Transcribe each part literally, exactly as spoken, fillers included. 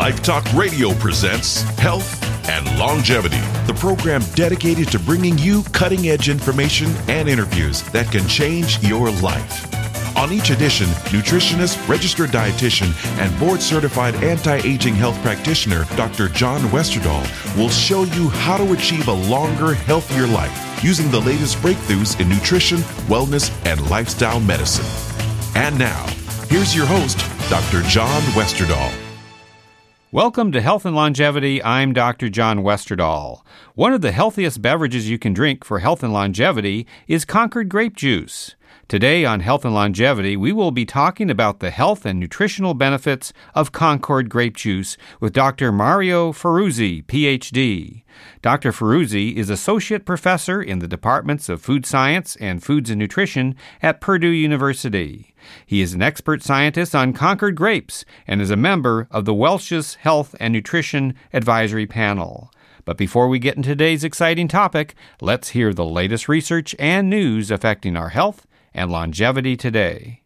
Life Talk Radio presents Health and Longevity, the program dedicated to bringing you cutting-edge information and interviews that can change your life. On each edition, nutritionist, registered dietitian, and board-certified anti-aging health practitioner, Doctor John Westerdahl, will show you how to achieve a longer, healthier life using the latest breakthroughs in nutrition, wellness, and lifestyle medicine. And now, here's your host, Doctor John Westerdahl. Welcome to Health and Longevity. I'm Doctor John Westerdahl. One of the healthiest beverages you can drink for health and longevity is Concord grape juice. Today on Health and Longevity, we will be talking about the health and nutritional benefits of Concord grape juice with Doctor Mario Ferruzzi, P H D. Doctor Ferruzzi is Associate Professor in the Departments of Food Science and Foods and Nutrition at Purdue University. He is an expert scientist on Concord grapes and is a member of the Welch's Health and Nutrition Advisory Panel. But before we get into today's exciting topic, let's hear the latest research and news affecting our health and longevity today.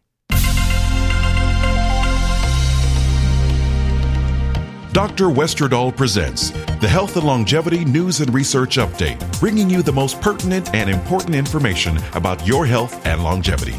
Doctor Westerdahl presents the Health and Longevity News and Research Update, bringing you the most pertinent and important information about your health and longevity.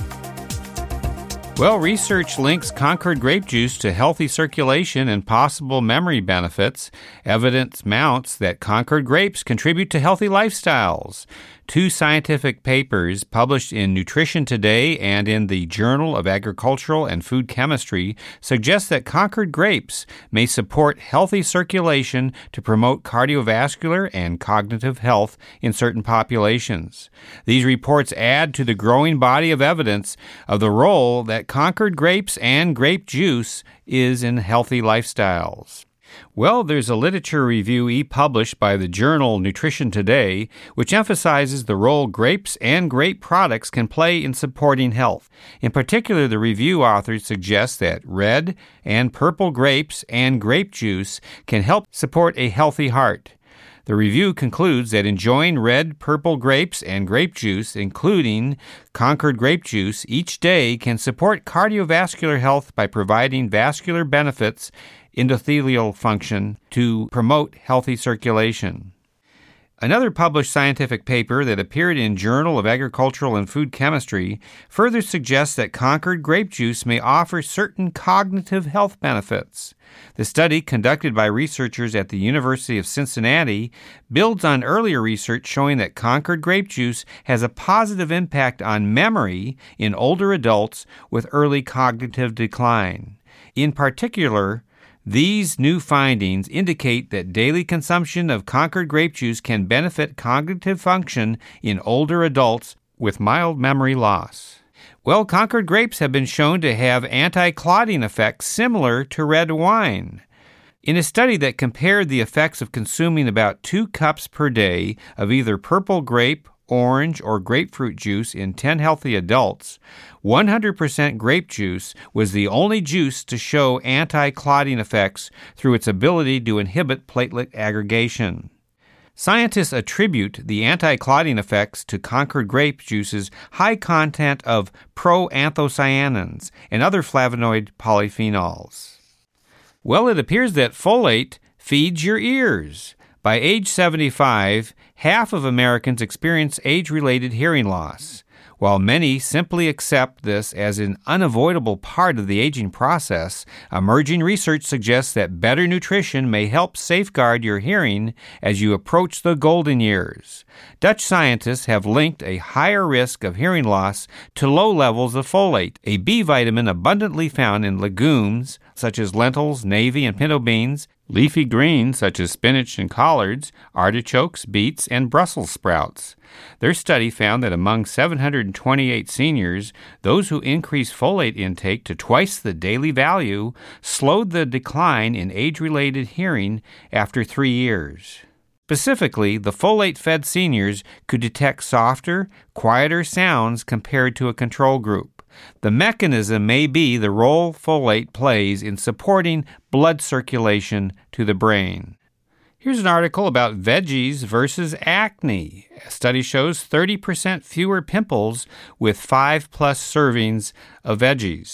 Well, research links Concord grape juice to healthy circulation and possible memory benefits. Evidence mounts that Concord grapes contribute to healthy lifestyles. Two scientific papers published in Nutrition Today and in the Journal of Agricultural and Food Chemistry suggest that Concord grapes may support healthy circulation to promote cardiovascular and cognitive health in certain populations. These reports add to the growing body of evidence of the role that Concord grapes and grape juice is in healthy lifestyles. Well, there's a literature review e-published by the journal Nutrition Today, which emphasizes the role grapes and grape products can play in supporting health. In particular, the review authors suggest that red and purple grapes and grape juice can help support a healthy heart. The review concludes that enjoying red, purple grapes and grape juice, including Concord grape juice, each day can support cardiovascular health by providing vascular benefits, endothelial function to promote healthy circulation. Another published scientific paper that appeared in Journal of Agricultural and Food Chemistry further suggests that Concord grape juice may offer certain cognitive health benefits. The study, conducted by researchers at the University of Cincinnati, builds on earlier research showing that Concord grape juice has a positive impact on memory in older adults with early cognitive decline. In particular, these new findings indicate that daily consumption of Concord grape juice can benefit cognitive function in older adults with mild memory loss. Well, Concord grapes have been shown to have anti-clotting effects similar to red wine. In a study that compared the effects of consuming about two cups per day of either purple grape, orange, or grapefruit juice in ten healthy adults, one hundred percent grape juice was the only juice to show anti-clotting effects through its ability to inhibit platelet aggregation. Scientists attribute the anti-clotting effects to Concord grape juice's high content of proanthocyanins and other flavonoid polyphenols. Well, it appears that folate feeds your ears. By age seventy-five, half of Americans experience age-related hearing loss. While many simply accept this as an unavoidable part of the aging process, emerging research suggests that better nutrition may help safeguard your hearing as you approach the golden years. Dutch scientists have linked a higher risk of hearing loss to low levels of folate, a B vitamin abundantly found in legumes such as lentils, navy, and pinto beans, leafy greens such as spinach and collards, artichokes, beets, and Brussels sprouts. Their study found that among seven hundred twenty-eight seniors, those who increased folate intake to twice the daily value slowed the decline in age-related hearing after three years. Specifically, the folate-fed seniors could detect softer, quieter sounds compared to a control group. The mechanism may be the role folate plays in supporting blood circulation to the brain. Here's an article about veggies versus acne. A study shows thirty percent fewer pimples with five plus servings of veggies.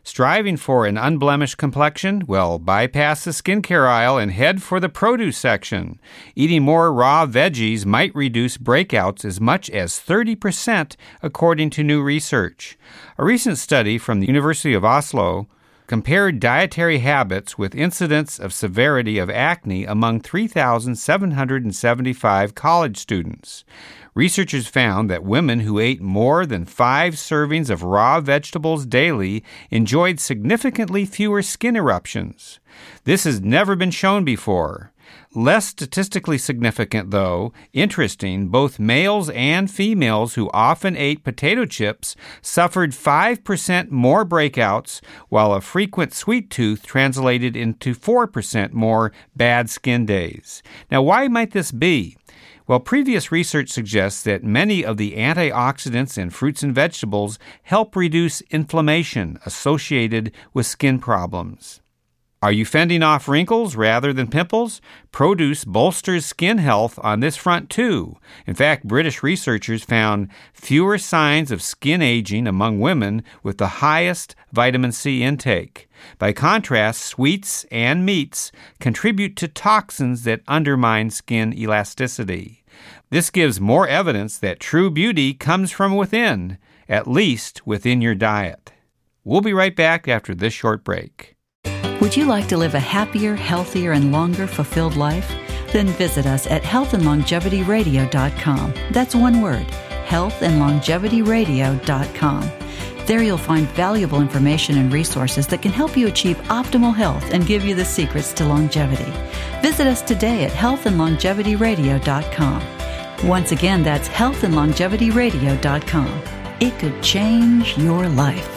Striving for an unblemished complexion? Well, bypass the skincare aisle and head for the produce section. Eating more raw veggies might reduce breakouts as much as thirty percent, according to new research. A recent study from the University of Oslo compared dietary habits with incidence of severity of acne among three thousand seven hundred seventy-five college students. Researchers found that women who ate more than five servings of raw vegetables daily enjoyed significantly fewer skin eruptions. This has never been shown before. Less statistically significant, though, interesting, both males and females who often ate potato chips suffered five percent more breakouts, while a frequent sweet tooth translated into four percent more bad skin days. Now, why might this be? Well, previous research suggests that many of the antioxidants in fruits and vegetables help reduce inflammation associated with skin problems. Are you fending off wrinkles rather than pimples? Produce bolsters skin health on this front, too. In fact, British researchers found fewer signs of skin aging among women with the highest vitamin C intake. By contrast, sweets and meats contribute to toxins that undermine skin elasticity. This gives more evidence that true beauty comes from within, at least within your diet. We'll be right back after this short break. Would you like to live a happier, healthier, and longer fulfilled life? Then visit us at health and longevity radio dot com. That's one word, health and longevity radio dot com. There you'll find valuable information and resources that can help you achieve optimal health and give you the secrets to longevity. Visit us today at health and longevity radio dot com. Once again, that's health and longevity radio dot com. It could change your life.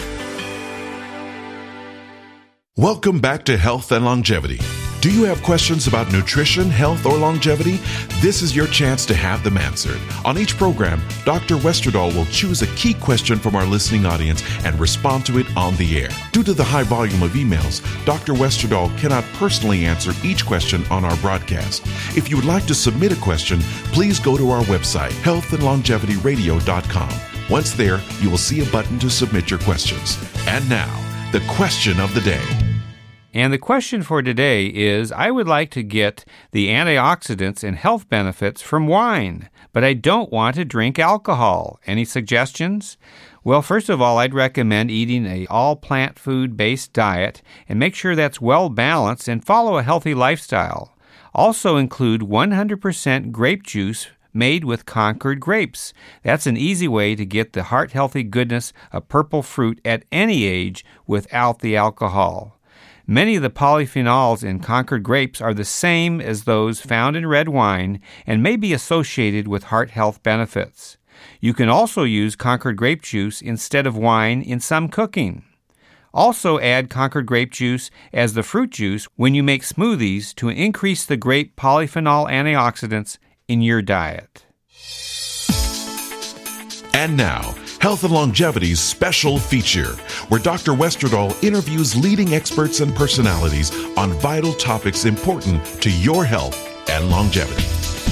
Welcome back to Health and Longevity. Do you have questions about nutrition, health, or longevity? This is your chance to have them answered. On each program, Doctor Westerdahl will choose a key question from our listening audience and respond to it on the air. Due to the high volume of emails, Doctor Westerdahl cannot personally answer each question on our broadcast. If you would like to submit a question, please go to our website, health and longevity radio dot com. Once there, you will see a button to submit your questions. And now, the question of the day. And the question for today is, I would like to get the antioxidants and health benefits from wine, but I don't want to drink alcohol. Any suggestions? Well, first of all, I'd recommend eating a all-plant food-based diet and make sure that's well-balanced and follow a healthy lifestyle. Also include one hundred percent grape juice made with Concord grapes. That's an easy way to get the heart-healthy goodness of purple fruit at any age without the alcohol. Many of the polyphenols in Concord grapes are the same as those found in red wine and may be associated with heart health benefits. You can also use Concord grape juice instead of wine in some cooking. Also add Concord grape juice as the fruit juice when you make smoothies to increase the grape polyphenol antioxidants in your diet. And now, Health and Longevity's special feature, where Doctor Westerdahl interviews leading experts and personalities on vital topics important to your health and longevity.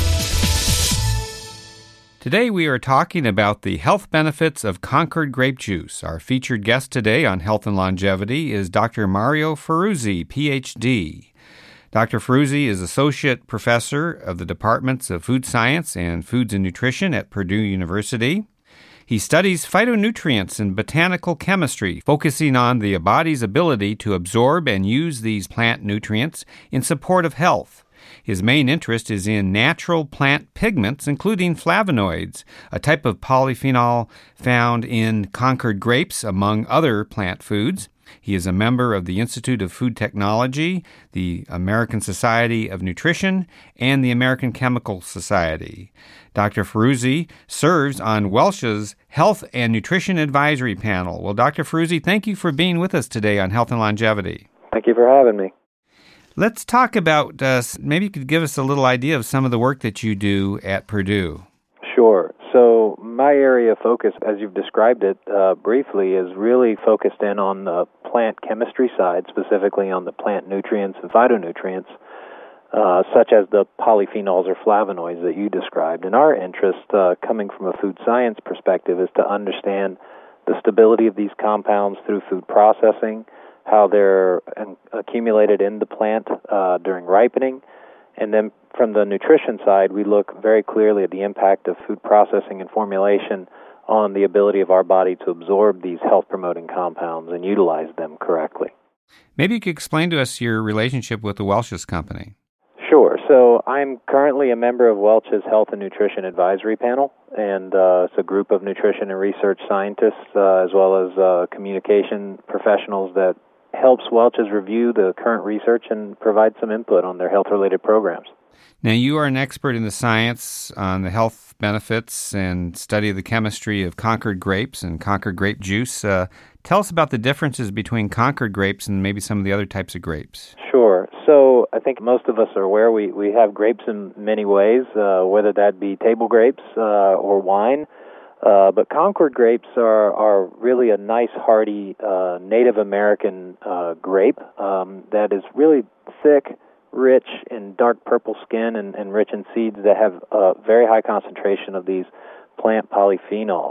Today we are talking about the health benefits of Concord grape juice. Our featured guest today on Health and Longevity is Doctor Mario Ferruzzi, P H D. Doctor Ferruzzi is Associate Professor of the Departments of Food Science and Foods and Nutrition at Purdue University. He studies phytonutrients and botanical chemistry, focusing on the body's ability to absorb and use these plant nutrients in support of health. His main interest is in natural plant pigments, including flavonoids, a type of polyphenol found in Concord grapes, among other plant foods. He is a member of the Institute of Food Technology, the American Society of Nutrition, and the American Chemical Society. Doctor Ferruzzi serves on Welch's Health and Nutrition Advisory Panel. Well, Doctor Ferruzzi, thank you for being with us today on Health and Longevity. Thank you for having me. Let's talk about, uh, maybe you could give us a little idea of some of the work that you do at Purdue. Sure. So my area of focus, as you've described it uh, briefly, is really focused in on the plant chemistry side, specifically on the plant nutrients and phytonutrients, uh, such as the polyphenols or flavonoids that you described. And our interest, uh, coming from a food science perspective, is to understand the stability of these compounds through food processing, how they're accumulated in the plant uh, during ripening, and then from the nutrition side, we look very clearly at the impact of food processing and formulation on the ability of our body to absorb these health-promoting compounds and utilize them correctly. Maybe you could explain to us your relationship with the Welch's Company. Sure. So I'm currently a member of Welch's Health and Nutrition Advisory Panel, and uh, it's a group of nutrition and research scientists uh, as well as uh, communication professionals that helps Welch's review the current research and provide some input on their health-related programs. Now, you are an expert in the science on the health benefits and study of the chemistry of Concord grapes and Concord grape juice. Uh, tell us about the differences between Concord grapes and maybe some of the other types of grapes. Sure. So I think most of us are aware we, we have grapes in many ways, uh, whether that be table grapes uh, or wine. Uh, but Concord grapes are, are really a nice, hearty uh, Native American uh, grape um, that is really thick, rich in dark purple skin and, and rich in seeds that have a very high concentration of these plant polyphenols.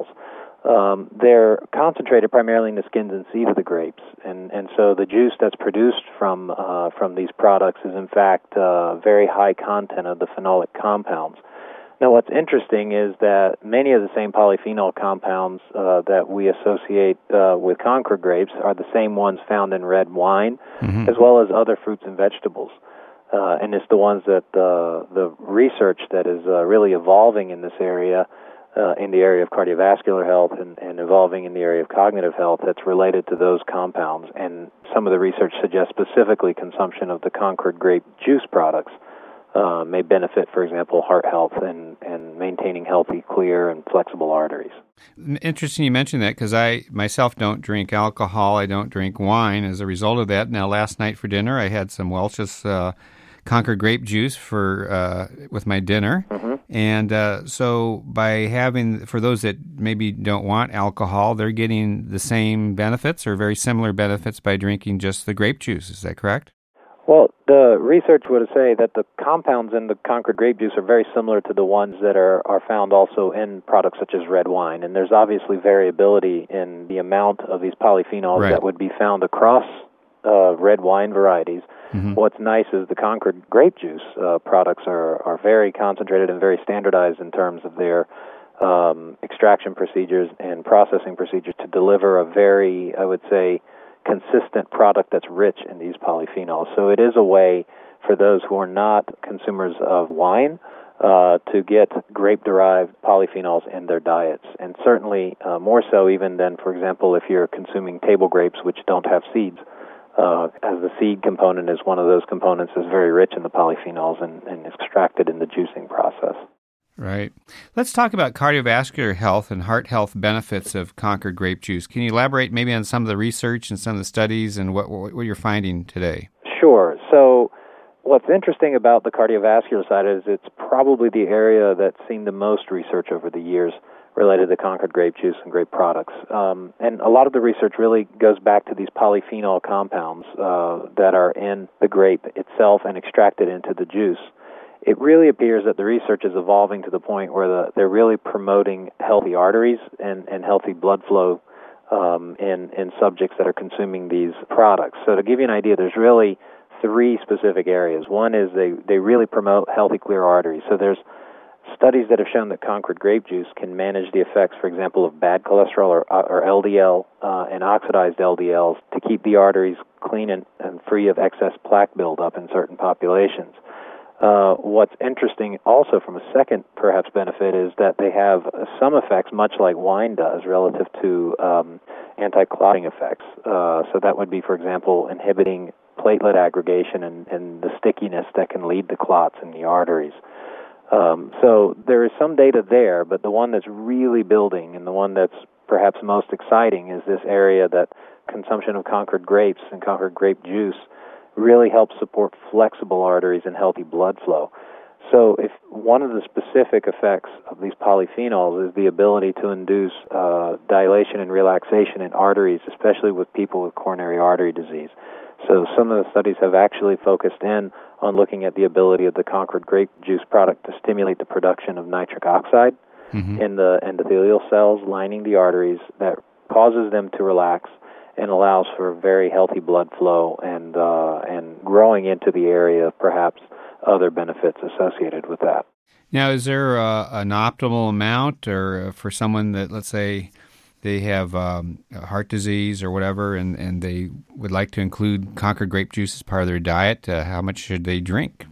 Um, they're concentrated primarily in the skins and seeds of the grapes, and, and so the juice that's produced from uh, from these products is in fact uh, very high content of the phenolic compounds. Now, what's interesting is that many of the same polyphenol compounds uh, that we associate uh, with Concord grapes are the same ones found in red wine, mm-hmm. as well as other fruits and vegetables. Uh, and it's the ones that uh, the research that is uh, really evolving in this area, uh, in the area of cardiovascular health and, and evolving in the area of cognitive health, that's related to those compounds. And some of the research suggests specifically consumption of the Concord grape juice products uh, may benefit, for example, heart health and, and maintaining healthy, clear, and flexible arteries. Interesting you mentioned that, because I myself don't drink alcohol. I don't drink wine as a result of that. Now, last night for dinner, I had some Welch's uh, Concord grape juice for uh, with my dinner. Mm-hmm. And uh, so by having, for those that maybe don't want alcohol, they're getting the same benefits or very similar benefits by drinking just the grape juice. Is that correct? Well, the research would say that the compounds in the Concord grape juice are very similar to the ones that are, are found also in products such as red wine. And there's obviously variability in the amount of these polyphenols right. that would be found across uh, red wine varieties. Mm-hmm. What's nice is the Concord grape juice uh, products are, are very concentrated and very standardized in terms of their um, extraction procedures and processing procedures to deliver a very, I would say, consistent product that's rich in these polyphenols. So it is a way for those who are not consumers of wine uh, to get grape-derived polyphenols in their diets, and certainly uh, more so even than, for example, if you're consuming table grapes which don't have seeds, uh, as the seed component is one of those components that's very rich in the polyphenols and, and extracted in the juicing process. Right. Let's talk about cardiovascular health and heart health benefits of Concord grape juice. Can you elaborate maybe on some of the research and some of the studies and what what you're finding today? Sure. So what's interesting about the cardiovascular side is it's probably the area that's seen the most research over the years related to Concord grape juice and grape products. Um, and a lot of the research really goes back to these polyphenol compounds uh, that are in the grape itself and extracted into the juice. It really appears that the research is evolving to the point where the, they're really promoting healthy arteries and, and healthy blood flow um, in, in subjects that are consuming these products. So to give you an idea, there's really three specific areas. One is they, they really promote healthy, clear arteries. So there's studies that have shown that Concord grape juice can manage the effects, for example, of bad cholesterol or, or L D L uh, and oxidized L D Ls to keep the arteries clean and, and free of excess plaque buildup in certain populations. Uh, what's interesting also from a second perhaps benefit is that they have some effects much like wine does relative to um, anti-clotting effects. Uh, so that would be, for example, inhibiting platelet aggregation and, and the stickiness that can lead to clots in the arteries. Um, so there is some data there, but the one that's really building and the one that's perhaps most exciting is this area that consumption of Concord grapes and Concord grape juice really helps support flexible arteries and healthy blood flow. So if one of the specific effects of these polyphenols is the ability to induce uh, dilation and relaxation in arteries, especially with people with coronary artery disease. So some of the studies have actually focused in on looking at the ability of the Concord grape juice product to stimulate the production of nitric oxide mm-hmm. in the endothelial cells lining the arteries that causes them to relax, and allows for very healthy blood flow and uh, and growing into the area of perhaps other benefits associated with that. Now, is there uh, an optimal amount, or uh, for someone that, let's say, they have um, heart disease or whatever, and, and they would like to include Concord grape juice as part of their diet, uh, how much should they drink?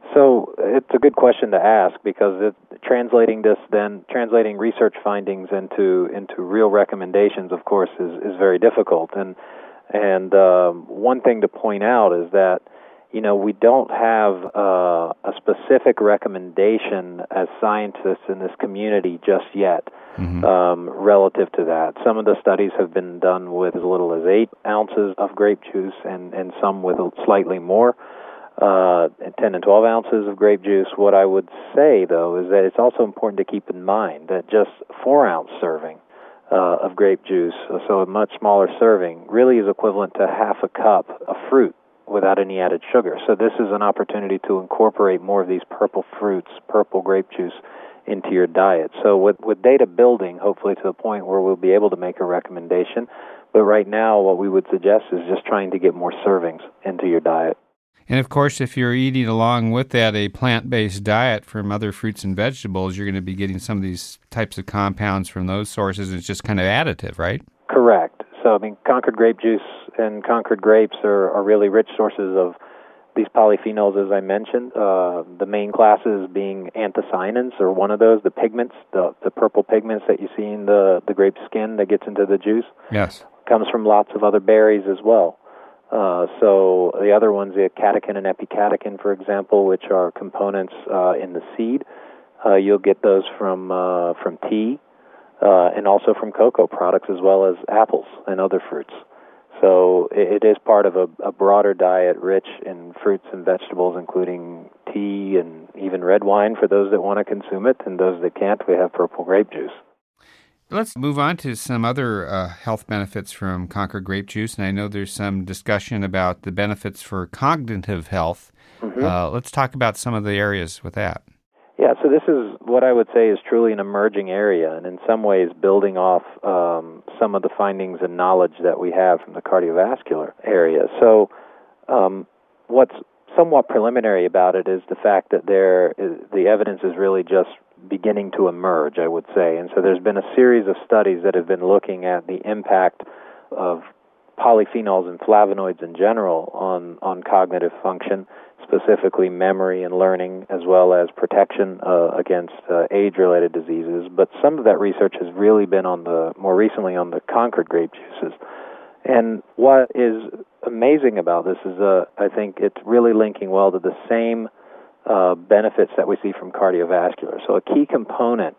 So it's a good question to ask, because it, translating this then, translating research findings into into real recommendations, of course, is, is very difficult. And and um, one thing to point out is that, you know, we don't have uh, a specific recommendation as scientists in this community just yet mm-hmm. um, relative to that. Some of the studies have been done with as little as eight ounces of grape juice, and, and some with slightly more. Uh, ten and twelve ounces of grape juice. What I would say, though, is that it's also important to keep in mind that just four-ounce serving uh, of grape juice, so a much smaller serving, really is equivalent to half a cup of fruit without any added sugar. So this is an opportunity to incorporate more of these purple fruits, purple grape juice, into your diet. So with, with data building, hopefully to the point where we'll be able to make a recommendation, but right now what we would suggest is just trying to get more servings into your diet. And, of course, if you're eating along with that a plant-based diet from other fruits and vegetables, you're going to be getting some of these types of compounds from those sources, and it's just kind of additive, right? Correct. So, I mean, Concord grape juice and Concord grapes are, are really rich sources of these polyphenols, as I mentioned. Uh, the main classes being anthocyanins, or one of those, the pigments, the, the purple pigments that you see in the, the grape skin that gets into the juice. Yes. Comes from lots of other berries as well. Uh, so the other ones, the catechin and epicatechin, for example, which are components uh, in the seed, uh, you'll get those from uh, from tea uh, and also from cocoa products, as well as apples and other fruits. So it, it is part of a, a broader diet rich in fruits and vegetables, including tea and even red wine for those that want to consume it, and those that can't, we have purple grape juice. Let's move on to some other uh, health benefits from Concord grape juice, and I know there's some discussion about the benefits for cognitive health. Mm-hmm. Uh, let's talk about some of the areas with that. Yeah, so this is what I would say is truly an emerging area, and in some ways building off um, some of the findings and knowledge that we have from the cardiovascular area. So um, what's somewhat preliminary about it is the fact that there is, the evidence is really just beginning to emerge, I would say. And so there's been a series of studies that have been looking at the impact of polyphenols and flavonoids in general on, on cognitive function, specifically memory and learning, as well as protection uh, against uh, age-related diseases. But some of that research has really been on the, more recently on the Concord grape juices. And what is amazing about this is, uh, I think it's really linking well to the same uh, benefits that we see from cardiovascular. So a key component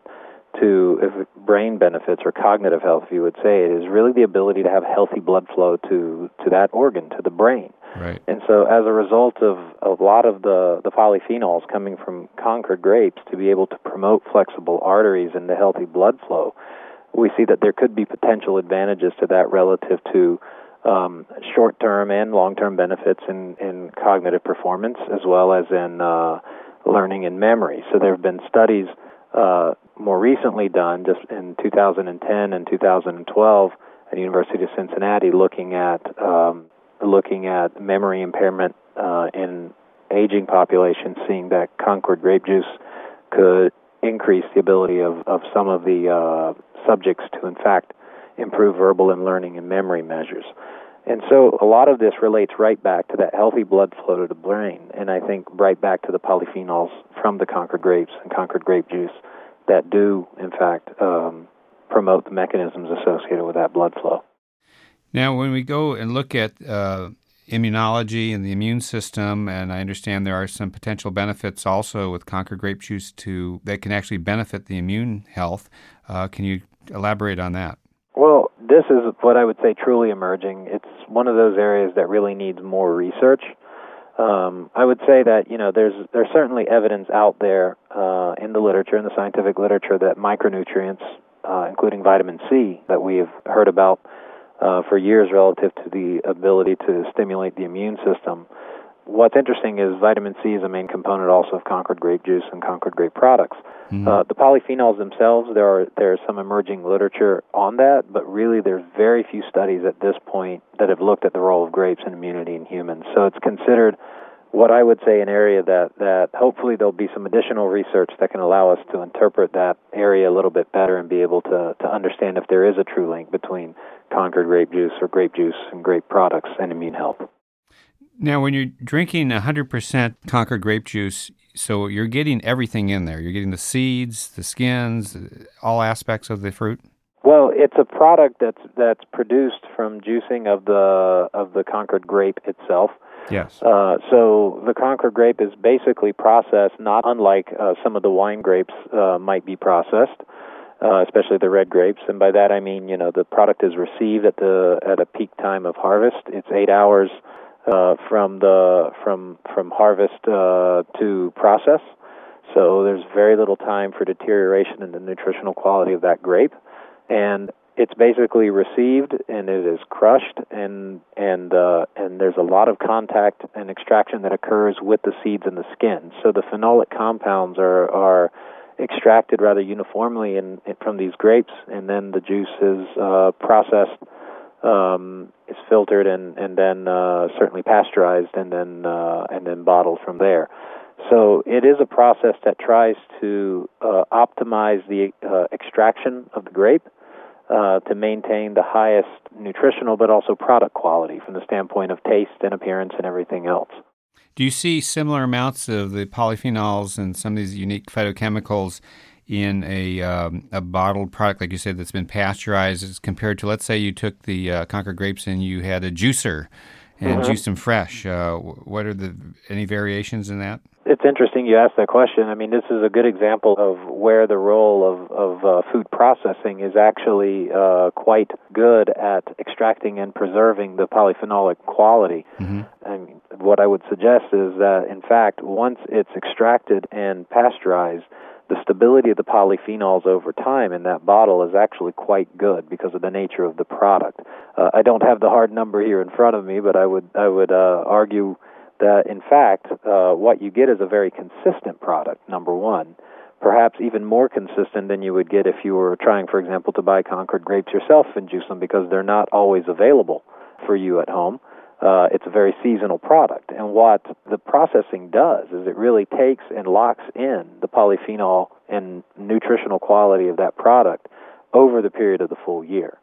to if brain benefits or cognitive health, if you would say it, is really the ability to have healthy blood flow to, to that organ, to the brain. Right. And so as a result of, of a lot of the, the polyphenols coming from Concord grapes to be able to promote flexible arteries and the healthy blood flow, we see that there could be potential advantages to that relative to um, short-term and long-term benefits in, in cognitive performance, as well as in uh, learning and memory. So there have been studies uh, more recently done, just in two thousand ten and two thousand twelve, at the University of Cincinnati, looking at um, looking at memory impairment uh, in aging populations, seeing that Concord grape juice could increase the ability of, of some of the uh, subjects to, in fact, improve verbal and learning and memory measures. And so a lot of this relates right back to that healthy blood flow to the brain, and I think right back to the polyphenols from the Concord grapes and Concord grape juice that do, in fact, um, promote the mechanisms associated with that blood flow. Now, when we go and look at uh, immunology and the immune system, and I understand there are some potential benefits also with Concord grape juice to that can actually benefit the immune health, uh, can you elaborate on that? Well, this is what I would say truly emerging. It's one of those areas that really needs more research. Um, I would say that, you know, there's there's certainly evidence out there uh, in the literature, in the scientific literature, that micronutrients, uh, including vitamin C, that we have heard about uh, for years relative to the ability to stimulate the immune system, what's interesting is vitamin C is a main component also of Concord grape juice and Concord grape products. Mm-hmm. Uh, the polyphenols themselves, there are there's some emerging literature on that, but really there's very few studies at this point that have looked at the role of grapes in immunity in humans. So it's considered what I would say an area that, that hopefully there'll be some additional research that can allow us to interpret that area a little bit better and be able to, to understand if there is a true link between Concord grape juice or grape juice and grape products and immune health. Now, when you're drinking one hundred percent Concord grape juice, so you're getting everything in there. You're getting the seeds, the skins, all aspects of the fruit? Well, it's a product that's that's produced from juicing of the of the Concord grape itself. Yes. Uh, so the Concord grape is basically processed, not unlike uh, some of the wine grapes uh, might be processed, uh, especially the red grapes. And by that I mean, you know, the product is received at the at a peak time of harvest. It's eight hours uh, from the from from harvest uh, to process. So there's very little time for deterioration in the nutritional quality of that grape. And it's basically received, and it is crushed, and and uh, and there's a lot of contact and extraction that occurs with the seeds and the skin. So the phenolic compounds are are extracted rather uniformly in, in from these grapes, and then the juice is uh, processed, um, is filtered, and and then uh, certainly pasteurized, and then uh, and then bottled from there. So it is a process that tries to uh, optimize the uh, extraction of the grape uh, to maintain the highest nutritional but also product quality from the standpoint of taste and appearance and everything else. Do you see similar amounts of the polyphenols and some of these unique phytochemicals in a um, a bottled product, like you said, that's been pasteurized as compared to, let's say you took the uh, Concord grapes and you had a juicer and mm-hmm. juiced them fresh? Uh, what are the any variations in that? It's interesting you asked that question. I mean, this is a good example of where the role of, of uh, food processing is actually uh, quite good at extracting and preserving the polyphenolic quality. Mm-hmm. I mean, what I would suggest is that, in fact, once it's extracted and pasteurized, the stability of the polyphenols over time in that bottle is actually quite good because of the nature of the product. Uh, I don't have the hard number here in front of me, but I would I would uh, argue that, in fact, uh, what you get is a very consistent product, number one, perhaps even more consistent than you would get if you were trying, for example, to buy Concord grapes yourself and juice them, because they're not always available for you at home. Uh, it's a very seasonal product. And what the processing does is it really takes and locks in the polyphenol and nutritional quality of that product over the period of the full year.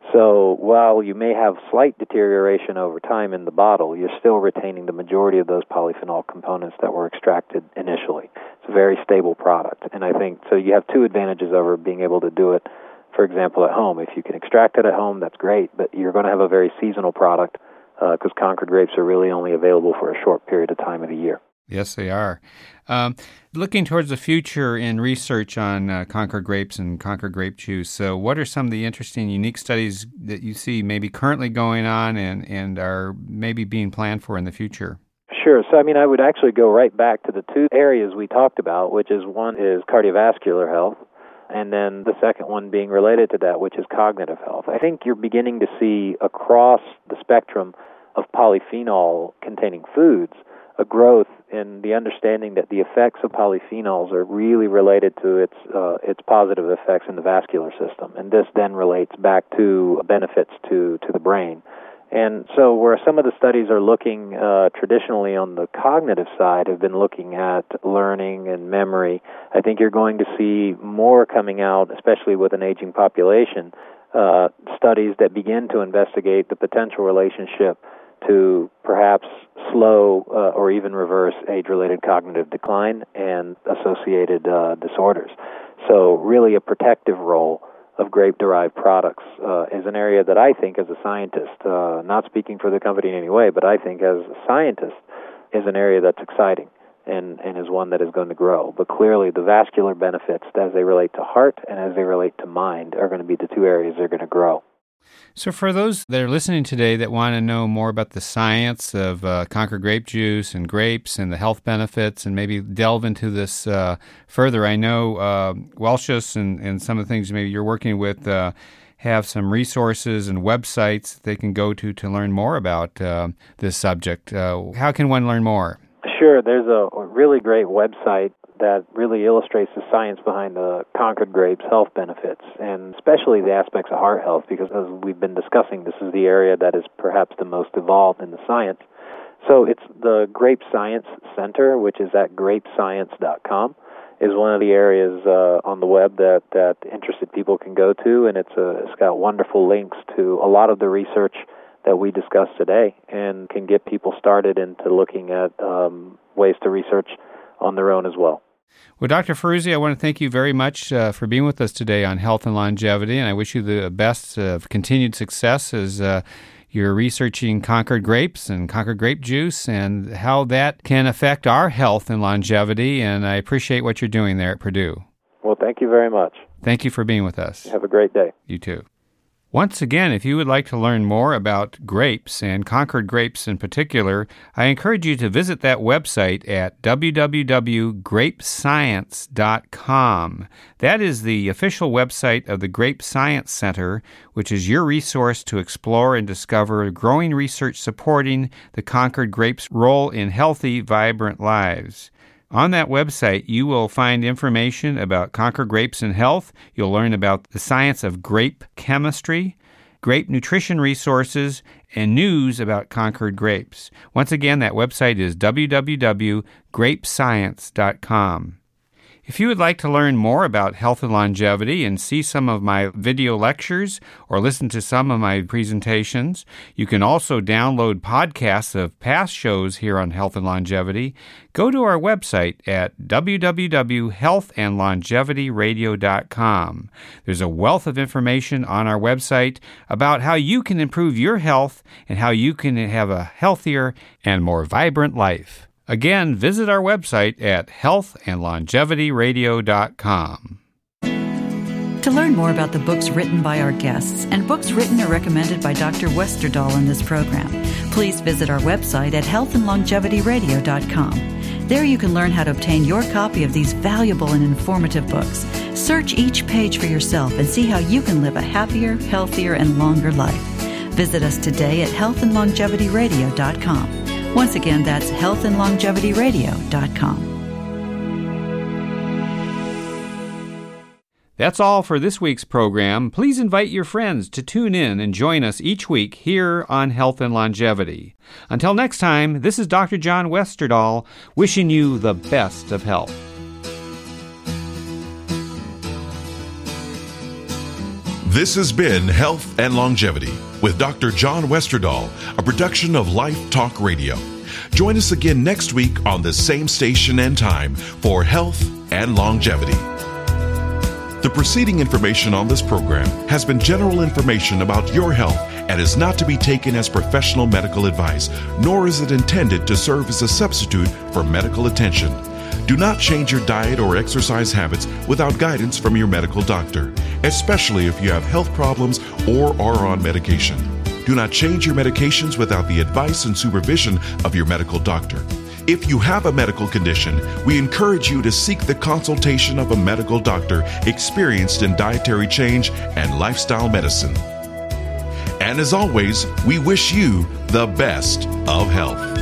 So while you may have slight deterioration over time in the bottle, you're still retaining the majority of those polyphenol components that were extracted initially. It's a very stable product. And I think, so you have two advantages over being able to do it, for example, at home. If you can extract it at home, that's great, but you're going to have a very seasonal product because uh, Concord grapes are really only available for a short period of time of the year. Yes, they are. Um, looking towards the future in research on uh, Concord grapes and Concord grape juice, so what are some of the interesting, unique studies that you see maybe currently going on and, and are maybe being planned for in the future? Sure. So, I mean, I would actually go right back to the two areas we talked about, which is one is cardiovascular health, and then the second one being related to that, which is cognitive health. I think you're beginning to see across the spectrum of polyphenol-containing foods a growth in the understanding that the effects of polyphenols are really related to its uh, its positive effects in the vascular system, and this then relates back to benefits to, to the brain. And so where some of the studies are looking uh, traditionally on the cognitive side have been looking at learning and memory, I think you're going to see more coming out, especially with an aging population, uh, studies that begin to investigate the potential relationship to perhaps slow uh, or even reverse age-related cognitive decline and associated uh, disorders. So really a protective role of grape-derived products uh, is an area that I think as a scientist, uh, not speaking for the company in any way, but I think as a scientist is an area that's exciting and, and is one that is going to grow. But clearly the vascular benefits as they relate to heart and as they relate to mind are going to be the two areas that are going to grow. So for those that are listening today that want to know more about the science of uh, Concord grape juice and grapes and the health benefits and maybe delve into this uh, further, I know uh, Welch's and, and some of the things maybe you're working with uh, have some resources and websites they can go to to learn more about uh, this subject. Uh, how can one learn more? Sure. There's a really great website that really illustrates the science behind the Concord Grapes health benefits, and especially the aspects of heart health, because as we've been discussing, this is the area that is perhaps the most evolved in the science. So it's the Grape Science Center, which is at grape science dot com, is one of the areas uh, on the web that, that interested people can go to, and it's, a, it's got wonderful links to a lot of the research that we discussed today, and can get people started into looking at um, ways to research on their own as well. Well, Doctor Ferruzzi, I want to thank you very much uh, for being with us today on Health and Longevity, and I wish you the best of continued success as uh, you're researching Concord grapes and Concord grape juice and how that can affect our health and longevity, and I appreciate what you're doing there at Purdue. Well, thank you very much. Thank you for being with us. Have a great day. You too. Once again, if you would like to learn more about grapes, and Concord grapes in particular, I encourage you to visit that website at w w w dot grape science dot com. That is the official website of the Grape Science Center, which is your resource to explore and discover growing research supporting the Concord grapes' role in healthy, vibrant lives. On that website, you will find information about Concord grapes and health. You'll learn about the science of grape chemistry, grape nutrition resources, and news about Concord grapes. Once again, that website is w w w dot grape science dot com. If you would like to learn more about health and longevity and see some of my video lectures or listen to some of my presentations, you can also download podcasts of past shows here on Health and Longevity. Go to our website at w w w dot health and longevity radio dot com. There's a wealth of information on our website about how you can improve your health and how you can have a healthier and more vibrant life. Again, visit our website at health and longevity radio dot com. To learn more about the books written by our guests and books written or recommended by Doctor Westerdahl in this program, please visit our website at health and longevity radio dot com. There you can learn how to obtain your copy of these valuable and informative books. Search each page for yourself and see how you can live a happier, healthier, and longer life. Visit us today at health and longevity radio dot com. Once again, that's health and longevity radio dot com. That's all for this week's program. Please invite your friends to tune in and join us each week here on Health and Longevity. Until next time, this is Doctor John Westerdahl wishing you the best of health. This has been Health and Longevity with Doctor John Westerdahl, a production of Life Talk Radio. Join us again next week on the same station and time for Health and Longevity. The preceding information on this program has been general information about your health and is not to be taken as professional medical advice, nor is it intended to serve as a substitute for medical attention. Do not change your diet or exercise habits without guidance from your medical doctor, especially if you have health problems or are on medication. Do not change your medications without the advice and supervision of your medical doctor. If you have a medical condition, we encourage you to seek the consultation of a medical doctor experienced in dietary change and lifestyle medicine. And as always, we wish you the best of health.